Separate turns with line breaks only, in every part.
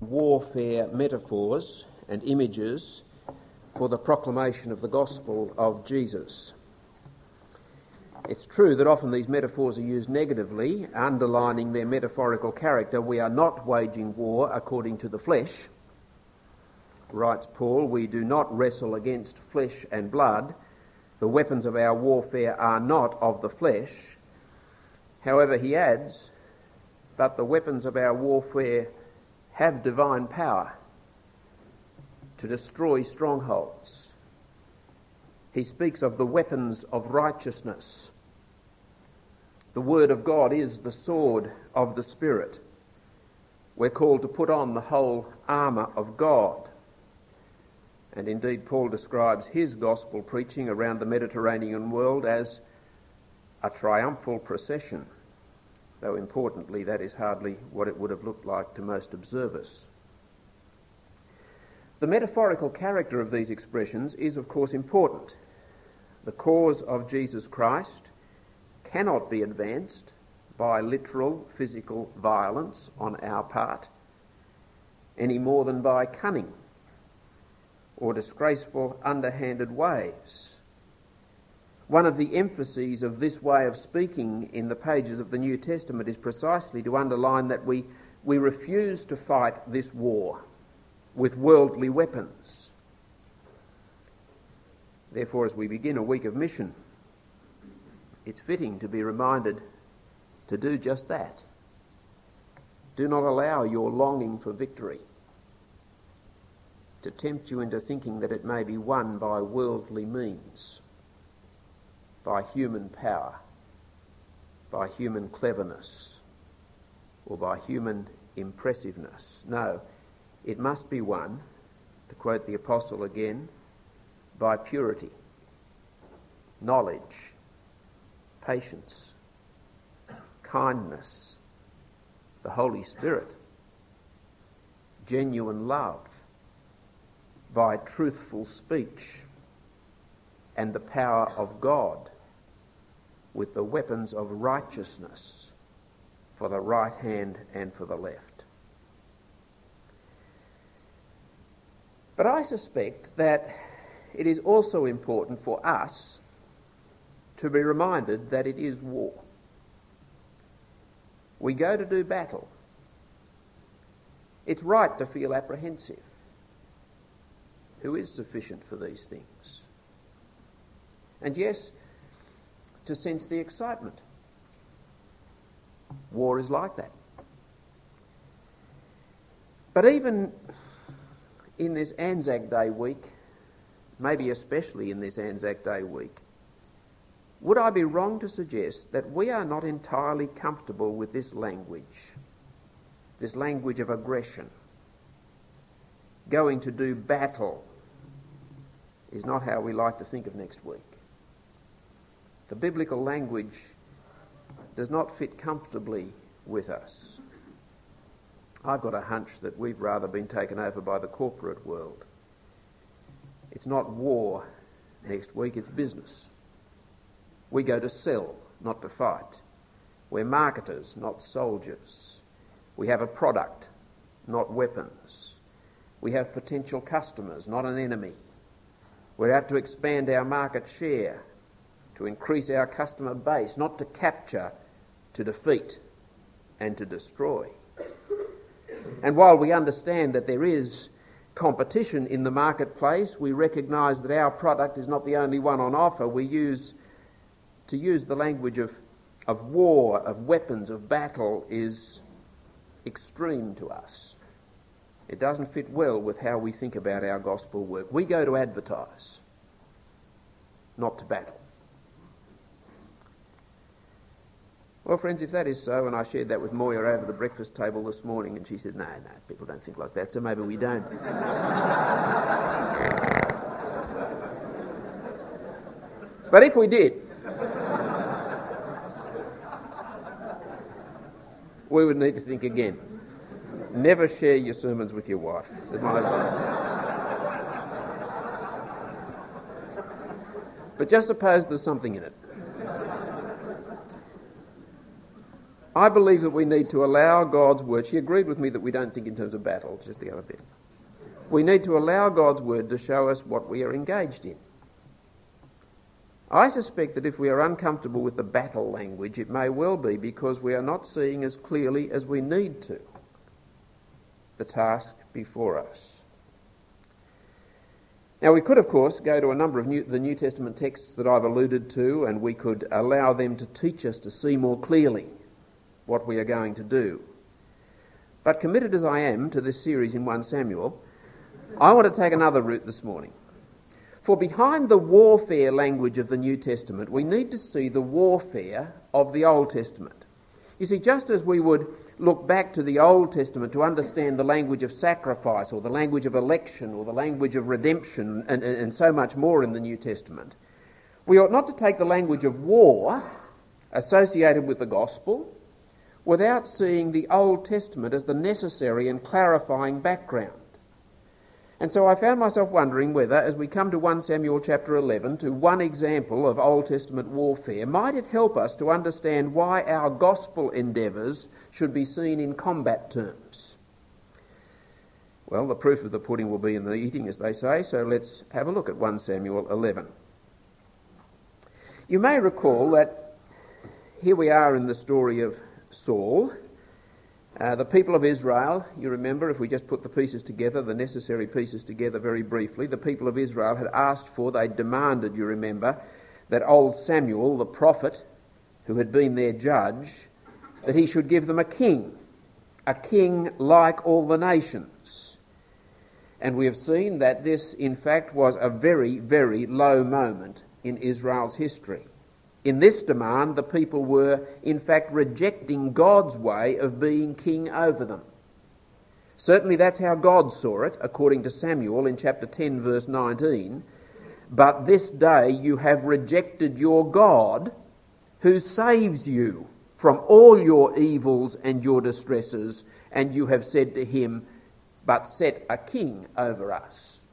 warfare metaphors and images for the proclamation of the gospel of Jesus. It's true that often these metaphors are used negatively, underlining their metaphorical character. We are not waging war according to the flesh, writes Paul. We do not wrestle against flesh and blood. The weapons of our warfare are not of the flesh. However, he adds, but the weapons of our warfare have divine power to destroy strongholds. He speaks of the weapons of righteousness. The word of God is the sword of the Spirit. We're called to put on the whole armour of God. And indeed, Paul describes his gospel preaching around the Mediterranean world as a triumphal procession, though importantly that is hardly what it would have looked like to most observers. The metaphorical character of these expressions is of course important. The cause of Jesus Christ cannot be advanced by literal physical violence on our part, any more than by cunning or disgraceful underhanded ways. One of the emphases of this way of speaking in the pages of the New Testament is precisely to underline that we refuse to fight this war with worldly weapons. Therefore, as we begin a week of mission, it's fitting to be reminded to do just that. Do not allow your longing for victory to tempt you into thinking that it may be won by worldly means, by human power, by human cleverness, or by human impressiveness. No, it must be won, to quote the Apostle again, by purity, knowledge, patience, kindness, the Holy Spirit, genuine love, by truthful speech, and the power of God, with the weapons of righteousness for the right hand and for the left. But I suspect that it is also important for us to be reminded that it is war. We go to do battle. It's right to feel apprehensive. Who is sufficient for these things? And yes, to sense the excitement. War is like that. But even in this Anzac Day week, maybe especially in this Anzac Day week, would I be wrong to suggest that we are not entirely comfortable with this language of aggression? Going to do battle is not how we like to think of next week. The biblical language does not fit comfortably with us. I've got a hunch that we've rather been taken over by the corporate world. It's not war next week, it's business. We go to sell, not to fight. We're marketers, not soldiers. We have a product, not weapons. We have potential customers, not an enemy. We're out to expand our market share, to increase our customer base, not to capture, to defeat and to destroy. And while we understand that there is competition in the marketplace, we recognise that our product is not the only one on offer. To use the language of war, of weapons, of battle is extreme to us. It doesn't fit well with how we think about our gospel work. We go to advertise, not to battle. Well, friends, if that is so, and I shared that with Moya over the breakfast table this morning, and she said, no, people don't think like that, so maybe we don't. But if we did, we would need to think again. Never share your sermons with your wife. That's my advice. But just suppose there's something in it. I believe that we need to allow God's word. She agreed with me that we don't think in terms of battle, just the other bit. We need to allow God's word to show us what we are engaged in. I suspect that if we are uncomfortable with the battle language, it may well be because we are not seeing as clearly as we need to the task before us. Now, we could, of course, go to a number of the New Testament texts that I've alluded to, and we could allow them to teach us to see more clearly what we are going to do. But committed as I am to this series in 1 Samuel, I want to take another route this morning. For behind the warfare language of the New Testament, we need to see the warfare of the Old Testament. You see, just as we would look back to the Old Testament to understand the language of sacrifice or the language of election or the language of redemption and so much more in the New Testament, we ought not to take the language of war associated with the gospel without seeing the Old Testament as the necessary and clarifying background. And so I found myself wondering whether, as we come to 1 Samuel chapter 11, to one example of Old Testament warfare, might it help us to understand why our gospel endeavours should be seen in combat terms? Well, the proof of the pudding will be in the eating, as they say, so let's have a look at 1 Samuel 11. You may recall that here we are in the story of Saul. The people of Israel, you remember, if we just put the pieces together, the necessary pieces together very briefly, the people of Israel had asked for, they demanded, you remember, that old Samuel, the prophet, who had been their judge, that he should give them a king like all the nations. And we have seen that this, in fact, was a very, very low moment in Israel's history. In this demand, the people were, in fact, rejecting God's way of being king over them. Certainly that's how God saw it, according to Samuel in chapter 10, verse 19. But this day you have rejected your God, who saves you from all your evils and your distresses, and you have said to him, but set a king over us.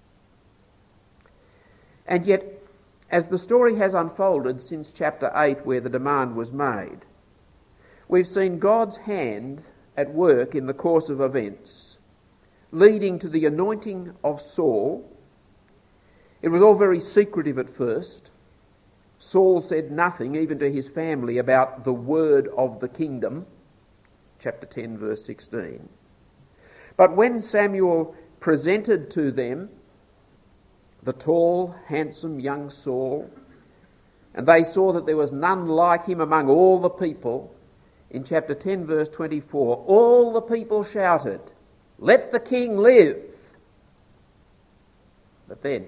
And yet, as the story has unfolded since chapter 8, where the demand was made, we've seen God's hand at work in the course of events, leading to the anointing of Saul. It was all very secretive at first. Saul said nothing, even to his family, about the word of the kingdom, chapter 10, verse 16. But when Samuel presented to them the tall, handsome young Saul, and they saw that there was none like him among all the people, in chapter 10, verse 24, all the people shouted, "Let the king live!" But then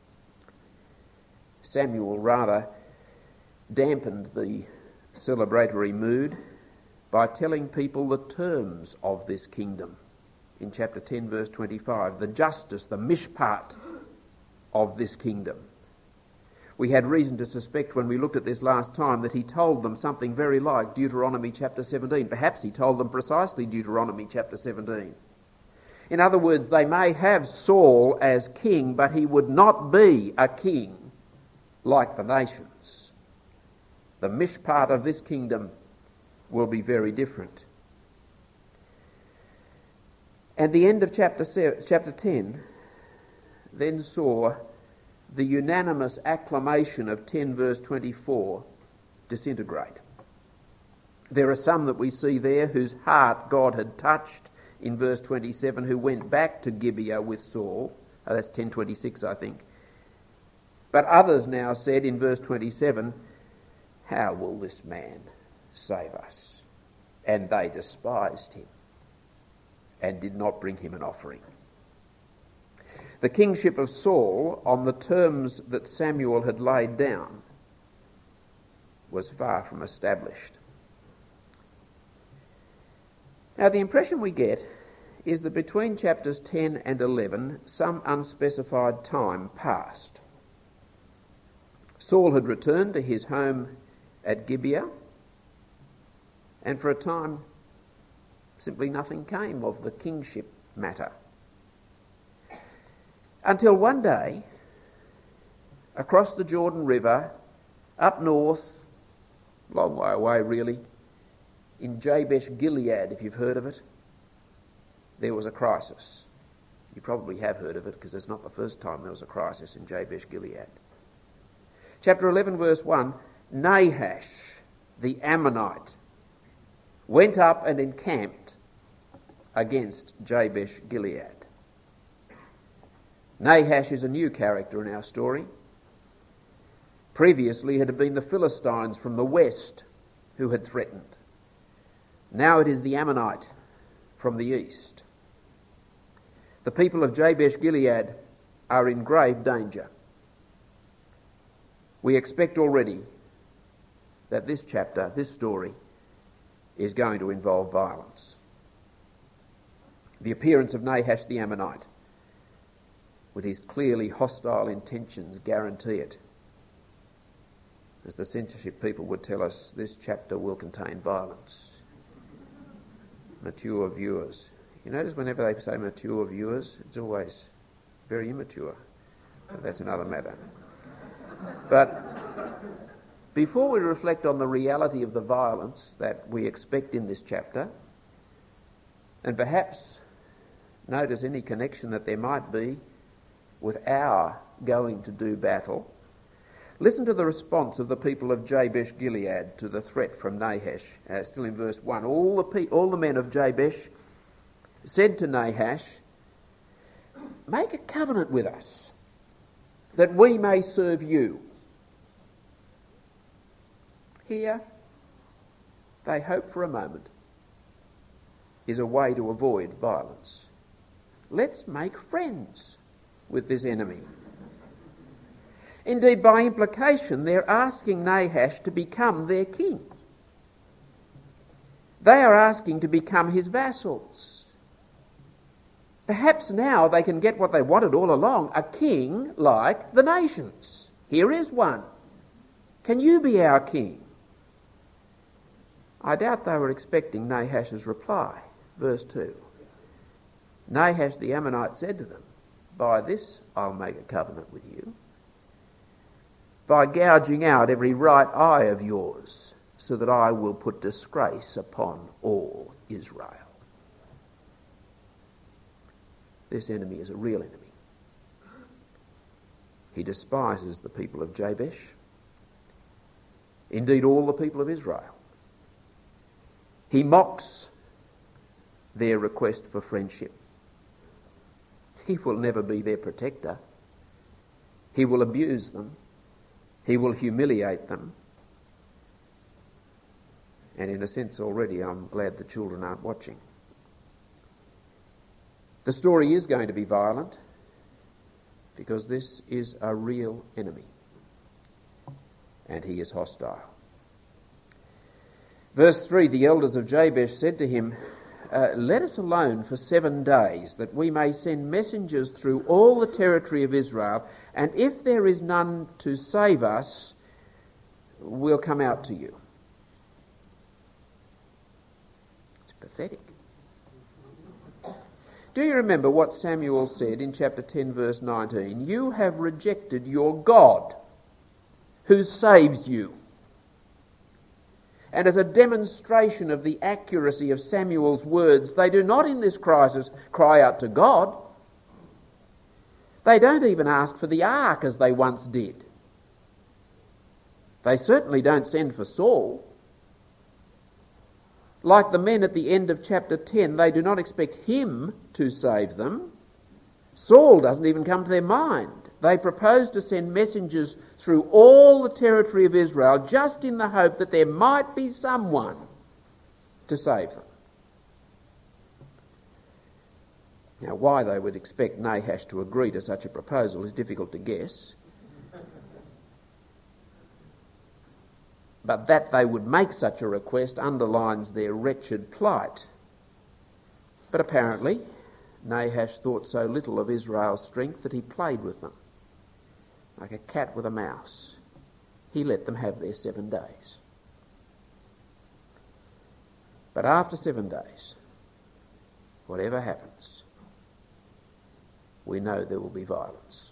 Samuel rather dampened the celebratory mood by telling people the terms of this kingdom. In chapter 10, verse 25, the justice, the mishpat of this kingdom. We had reason to suspect when we looked at this last time that he told them something very like Deuteronomy chapter 17. Perhaps he told them precisely Deuteronomy chapter 17. In other words, they may have Saul as king, but he would not be a king like the nations. The mishpat of this kingdom will be very different. And the end of chapter 10 then saw the unanimous acclamation of 10 verse 24 disintegrate. There are some that we see there whose heart God had touched in verse 27, who went back to Gibeah with Saul. That's 10:26, I think. But others now said in verse 27, "How will this man save us?" And they despised him and did not bring him an offering. The kingship of Saul, on the terms that Samuel had laid down, was far from established. Now, the impression we get is that between chapters 10 and 11, some unspecified time passed. Saul had returned to his home at Gibeah, and for a time, simply nothing came of the kingship matter. Until one day, across the Jordan River, up north, long way away really, in Jabesh Gilead, if you've heard of it, there was a crisis. You probably have heard of it because it's not the first time there was a crisis in Jabesh Gilead. Chapter 11, verse 1, Nahash, the Ammonite, went up and encamped against Jabesh Gilead. Nahash is a new character in our story. Previously it had been the Philistines from the west who had threatened. Now it is the Ammonite from the east. The people of Jabesh Gilead are in grave danger. We expect already that this chapter, this story, is going to involve violence. The appearance of Nahash the Ammonite, with his clearly hostile intentions, guarantee it. As the censorship people would tell us, this chapter will contain violence. Mature viewers. You notice whenever they say mature viewers, it's always very immature. But that's another matter. But before we reflect on the reality of the violence that we expect in this chapter, and perhaps notice any connection that there might be with our going to do battle, listen to the response of the people of Jabesh Gilead to the threat from Nahash. Still in verse 1, all the men of Jabesh said to Nahash, "Make a covenant with us, that we may serve you." Here, they hope for a moment, is a way to avoid violence. Let's make friends with this enemy. Indeed, by implication, they're asking Nahash to become their king. They are asking to become his vassals. Perhaps now they can get what they wanted all along, a king like the nations. Here is one. Can you be our king? I doubt they were expecting Nahash's reply. Verse 2. Nahash the Ammonite said to them, "By this I'll make a covenant with you, by gouging out every right eye of yours, so that I will put disgrace upon all Israel." This enemy is a real enemy. He despises the people of Jabesh, indeed all the people of Israel. He mocks their request for friendship. He will never be their protector. He will abuse them. He will humiliate them. And in a sense already I'm glad the children aren't watching. The story is going to be violent because this is a real enemy and he is hostile. Verse 3, the elders of Jabesh said to him, "Let us alone for 7 days, that we may send messengers through all the territory of Israel, and if there is none to save us, we'll come out to you." It's pathetic. Do you remember what Samuel said in chapter 10, verse 19? "You have rejected your God, who saves you." And as a demonstration of the accuracy of Samuel's words, they do not in this crisis cry out to God. They don't even ask for the ark as they once did. They certainly don't send for Saul. Like the men at the end of chapter 10, they do not expect him to save them. Saul doesn't even come to their mind. They propose to send messengers through all the territory of Israel just in the hope that there might be someone to save them. Now, why they would expect Nahash to agree to such a proposal is difficult to guess. But that they would make such a request underlines their wretched plight. But apparently, Nahash thought so little of Israel's strength that he played with them, like a cat with a mouse. He let them have their 7 days. But after 7 days, whatever happens, we know there will be violence.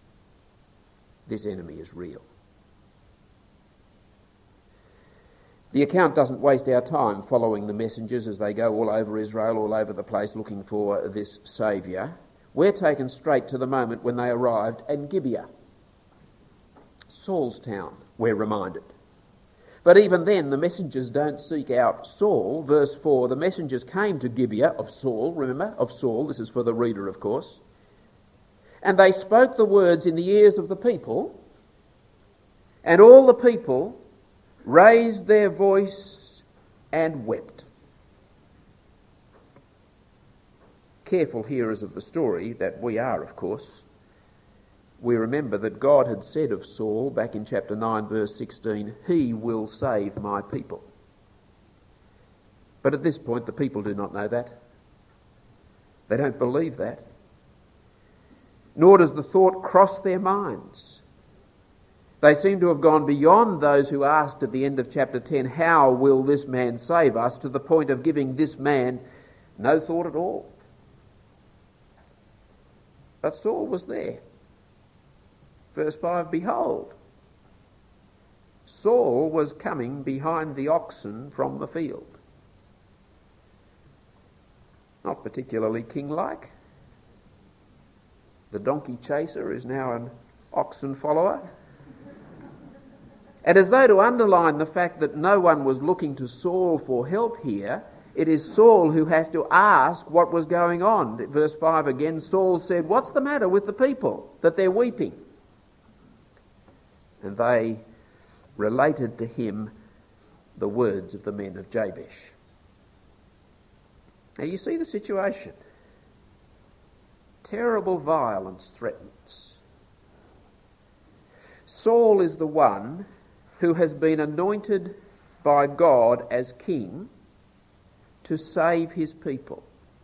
This enemy is real. The account doesn't waste our time following the messengers as they go all over Israel, all over the place looking for this Saviour. We're taken straight to the moment when they arrived at Gibeah, Saul's town, we're reminded. But even then, the messengers don't seek out Saul. Verse 4, the messengers came to Gibeah of Saul, remember, of Saul, this is for the reader, of course. And they spoke the words in the ears of the people, and all the people raised their voice and wept. Careful hearers of the story that we are, of course, we remember that God had said of Saul back in chapter 9 verse 16, "He will save my people." But at this point the people do not know that. They don't believe that. Nor does the thought cross their minds. They seem to have gone beyond those who asked at the end of chapter 10, "How will this man save us?" to the point of giving this man no thought at all. But Saul was there. Verse 5, behold, Saul was coming behind the oxen from the field. Not particularly king-like. The donkey chaser is now an oxen follower. And as though to underline the fact that no one was looking to Saul for help here, it is Saul who has to ask what was going on. Verse 5 again, Saul said, "What's the matter with the people that they're weeping?" And they related to him the words of the men of Jabesh. Now you see the situation. Terrible violence threatens. Saul is the one who has been anointed by God as king to save his people.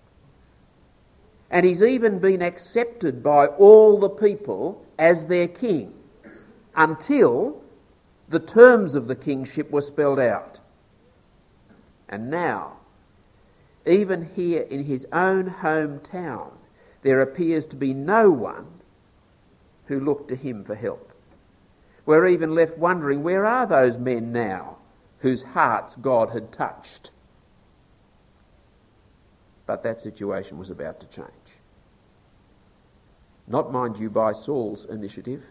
And he's even been accepted by all the people as their king until the terms of the kingship were spelled out. And now, even here in his own hometown, there appears to be no one who looked to him for help. We're even left wondering, where are those men now whose hearts God had touched? But that situation was about to change. Not, mind you, by Saul's initiative,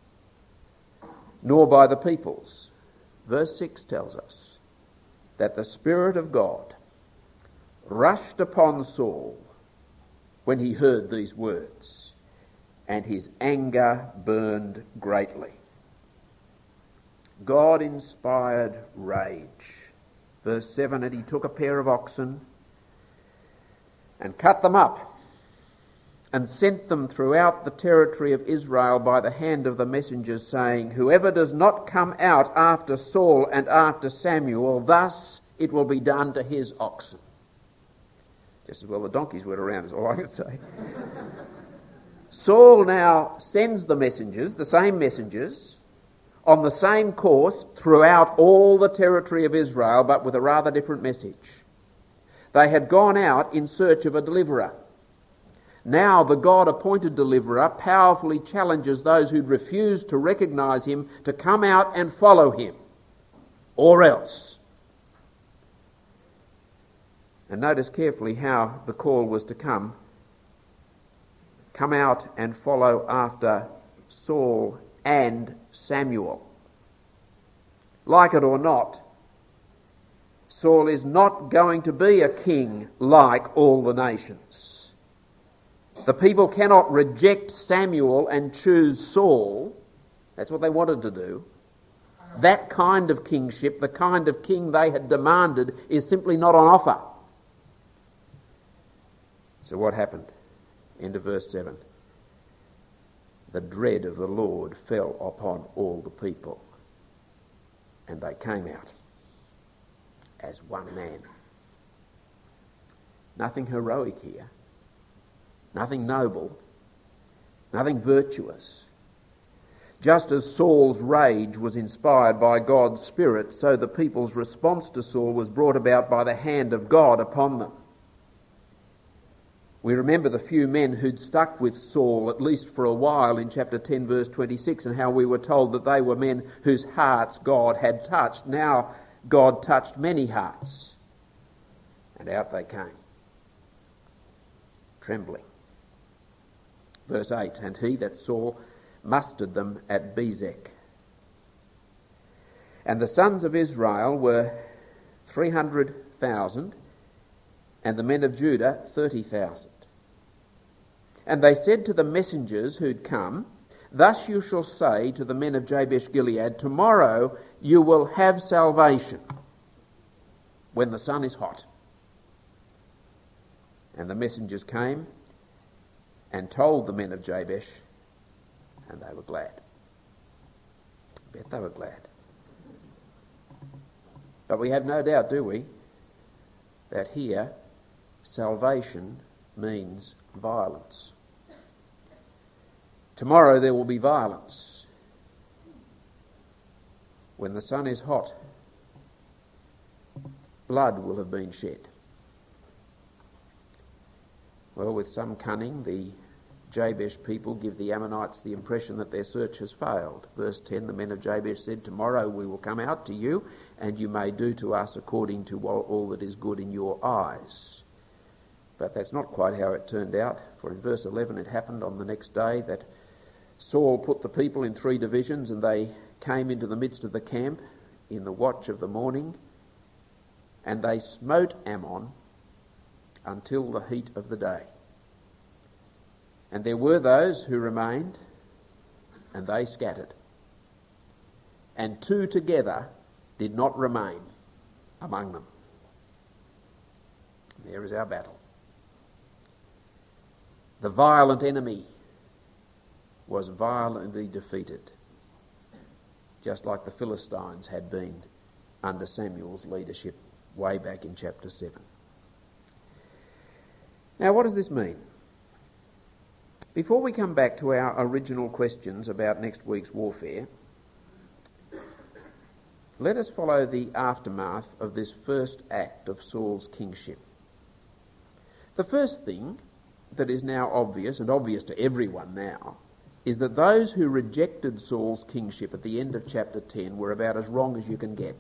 nor by the people's. Verse 6 tells us that the Spirit of God rushed upon Saul when he heard these words, and his anger burned greatly. God-inspired rage. Verse 7, and he took a pair of oxen and cut them up and sent them throughout the territory of Israel by the hand of the messengers, saying, "Whoever does not come out after Saul and after Samuel, thus it will be done to his oxen." Just as well the donkeys were around, is all I can say. Saul now sends the messengers, the same messengers, on the same course throughout all the territory of Israel, but with a rather different message. They had gone out in search of a deliverer. Now the God-appointed deliverer powerfully challenges those who'd refused to recognise him to come out and follow him, or else. And notice carefully how the call was to come out and follow after Saul and Samuel. Like it or not, Saul is not going to be a king like all the nations. The people cannot reject Samuel and choose Saul. That's what they wanted to do. That kind of kingship, the kind of king they had demanded, is simply not on offer. So what happened? End of verse 7. The dread of the Lord fell upon all the people, and they came out as one man. Nothing heroic here, nothing noble, nothing virtuous. Just as Saul's rage was inspired by God's Spirit, so the people's response to Saul was brought about by the hand of God upon them. We remember the few men who'd stuck with Saul, at least for a while, in chapter 10, verse 26, and how we were told that they were men whose hearts God had touched. Now God touched many hearts, and out they came, trembling. Verse 8, and he, that's Saul, mustered them at Bezek. And the sons of Israel were 300,000, and the men of Judah 30,000. And they said to the messengers who'd come, thus you shall say to the men of Jabesh Gilead, tomorrow you will have salvation when the sun is hot. And the messengers came and told the men of Jabesh, and they were glad. I bet they were glad. But we have no doubt, do we, that here salvation means violence. Tomorrow there will be violence. When the sun is hot, blood will have been shed. Well, with some cunning, the Jabesh people give the Ammonites the impression that their search has failed. Verse 10, the men of Jabesh said, tomorrow we will come out to you, and you may do to us according to all that is good in your eyes. But that's not quite how it turned out, for in verse 11 it happened on the next day that Saul put the people in 3 divisions, and they came into the midst of the camp in the watch of the morning, and they smote Ammon until the heat of the day. And there were those who remained, and they scattered. And 2 together did not remain among them. And there is our battle. The violent enemy was violently defeated, just like the Philistines had been under Samuel's leadership way back in chapter 7. Now, what does this mean? Before we come back to our original questions about next week's warfare, let us follow the aftermath of this first act of Saul's kingship. The first thing that is now obvious, and obvious to everyone now, is that those who rejected Saul's kingship at the end of chapter 10 were about as wrong as you can get.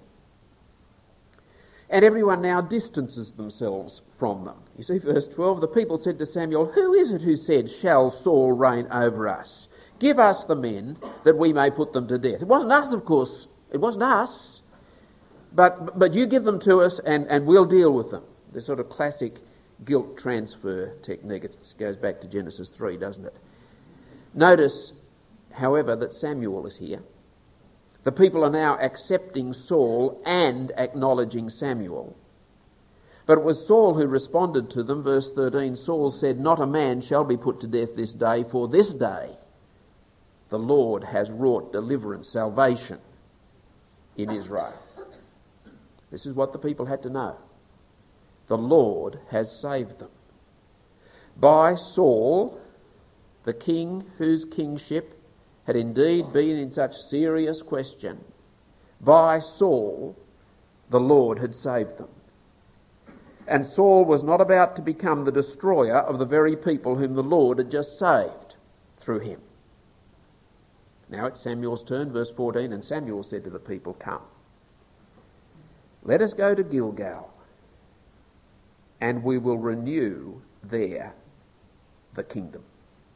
And everyone now distances themselves from them. You see, verse 12, the people said to Samuel, who is it who said, shall Saul reign over us? Give us the men that we may put them to death. It wasn't us, of course. It wasn't us. But you give them to us and we'll deal with them. The sort of classic guilt transfer technique. It goes back to Genesis 3, doesn't it? Notice, however, that Samuel is here. The people are now accepting Saul and acknowledging Samuel. But it was Saul who responded to them. Verse 13, Saul said, not a man shall be put to death this day, for this day the Lord has wrought deliverance, salvation in Israel. This is what the people had to know. The Lord has saved them. By Saul, the king whose kingship had indeed been in such serious question, by Saul, the Lord had saved them. And Saul was not about to become the destroyer of the very people whom the Lord had just saved through him. Now it's Samuel's turn, verse 14, and Samuel said to the people, come, let us go to Gilgal, and we will renew there the kingdom.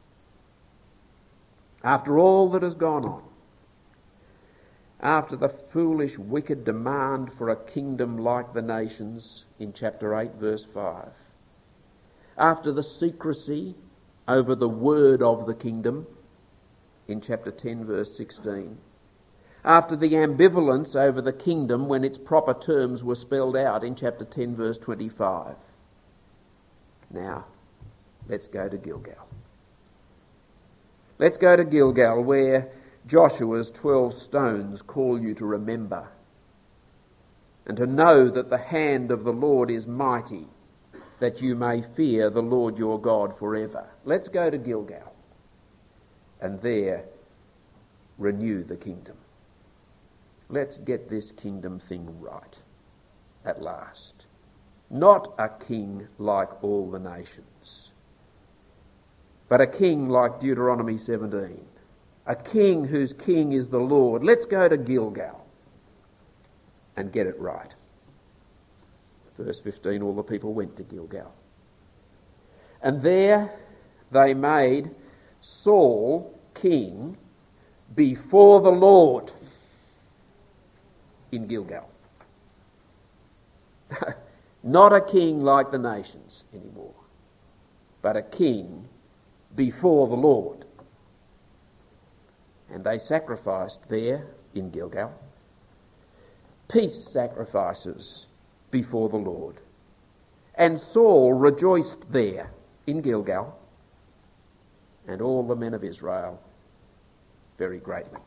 After all that has gone on, after the foolish, wicked demand for a kingdom like the nations in chapter 8, verse 5, after the secrecy over the word of the kingdom in chapter 10, verse 16, after the ambivalence over the kingdom when its proper terms were spelled out in chapter 10, verse 25, now let's go to Gilgal. Let's go to Gilgal, where Joshua's 12 stones call you to remember and to know that the hand of the Lord is mighty, that you may fear the Lord your God forever. Let's go to Gilgal and there renew the kingdom. Let's get this kingdom thing right at last. Not a king like all the nations, but a king like Deuteronomy 17, a king whose king is the Lord. Let's go to Gilgal. and get it right. Verse 15, all the people went to Gilgal. And there they made Saul king before the Lord in Gilgal. Not a king like the nations anymore, but a king before the Lord. And they sacrificed there in Gilgal peace sacrifices before the Lord. And Saul rejoiced there in Gilgal, and all the men of Israel very greatly.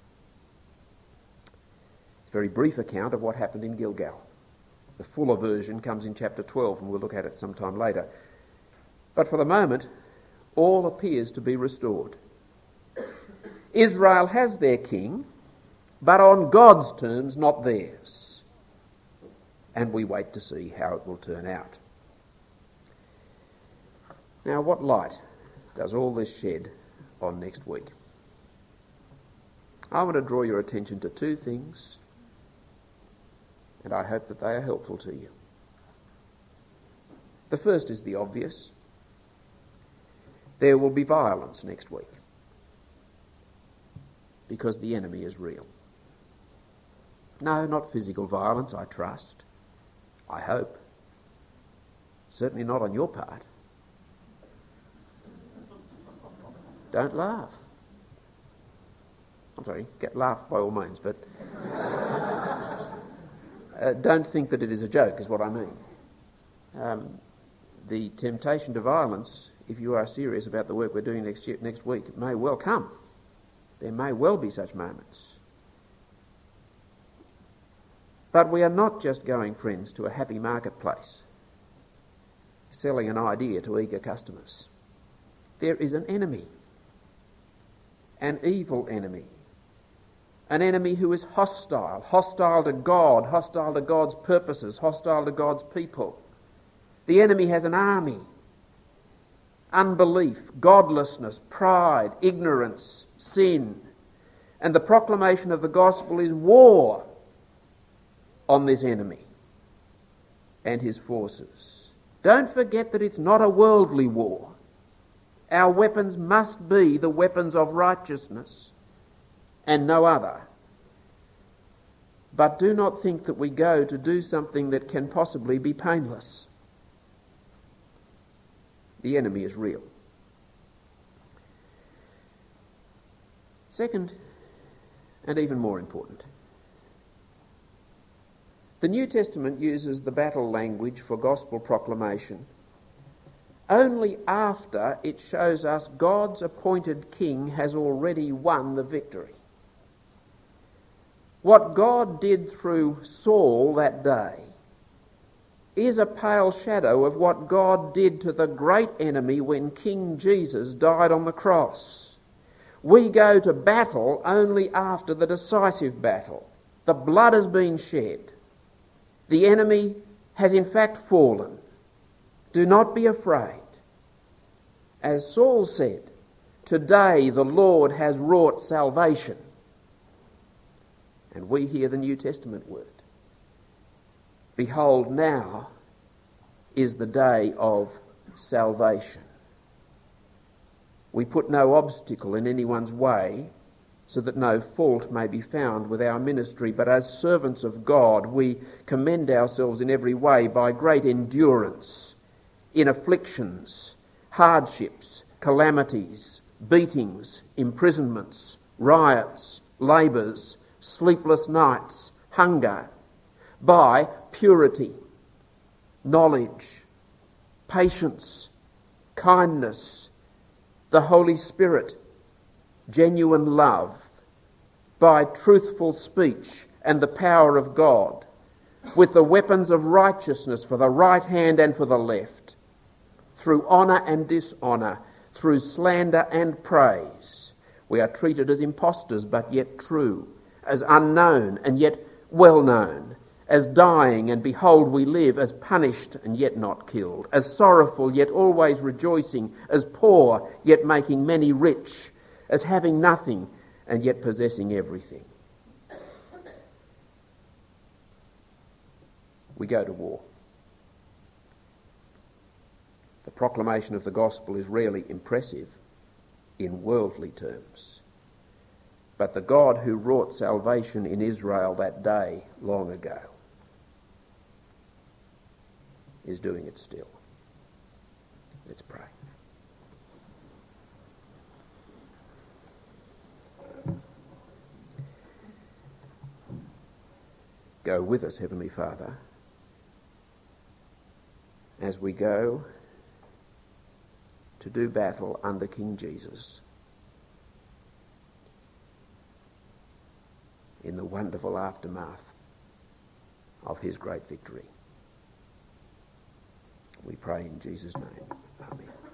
It's a very brief account of what happened in Gilgal. The fuller version comes in chapter 12, and we'll look at it sometime later. But for the moment, all appears to be restored. Israel has their king, but on God's terms, not theirs. And we wait to see how it will turn out. Now, what light does all this shed on next week? I want to draw your attention to two things, and I hope that they are helpful to you. The first is the obvious. There will be violence next week, because the enemy is real. No, not physical violence, I trust. I hope. Certainly not on your part. Don't laugh. I'm sorry, laugh by all means, but don't think that it is a joke, is what I mean. The temptation to violence, if you are serious about the work we're doing next week, may well come. There may well be such moments. But we are not just going, friends, to a happy marketplace, selling an idea to eager customers. There is an enemy, an evil enemy, an enemy who is hostile to God, hostile to God's purposes, hostile to God's people. The enemy has an army. Unbelief, godlessness, pride, ignorance, sin. And the proclamation of the gospel is war on this enemy and his forces. Don't forget that it's not a worldly war. Our weapons must be the weapons of righteousness and no other. But do not think that we go to do something that can possibly be painless. The enemy is real. Second, and even more important, the New Testament uses the battle language for gospel proclamation only after it shows us God's appointed king has already won the victory. What God did through Saul that day is a pale shadow of what God did to the great enemy when King Jesus died on the cross. We go to battle only after the decisive battle. The blood has been shed. The enemy has in fact fallen. Do not be afraid. As Saul said, today the Lord has wrought salvation. And we hear the New Testament word. Behold, now is the day of salvation. We put no obstacle in anyone's way so that no fault may be found with our ministry, but as servants of God we commend ourselves in every way by great endurance in afflictions, hardships, calamities, beatings, imprisonments, riots, labours, sleepless nights, hunger, by purity, knowledge, patience, kindness, the Holy Spirit, genuine love, by truthful speech and the power of God, with the weapons of righteousness for the right hand and for the left, through honour and dishonour, through slander and praise. We are treated as impostors but yet true, as unknown and yet well known, as dying and behold we live, as punished and yet not killed, as sorrowful yet always rejoicing, as poor yet making many rich, as having nothing and yet possessing everything. we go to war. The proclamation of the gospel is rarely impressive in worldly terms. But the God who wrought salvation in Israel that day long ago is doing it still. Let's pray. Go with us, Heavenly Father, as we go to do battle under King Jesus in the wonderful aftermath of his great victory. We pray in Jesus' name. Amen.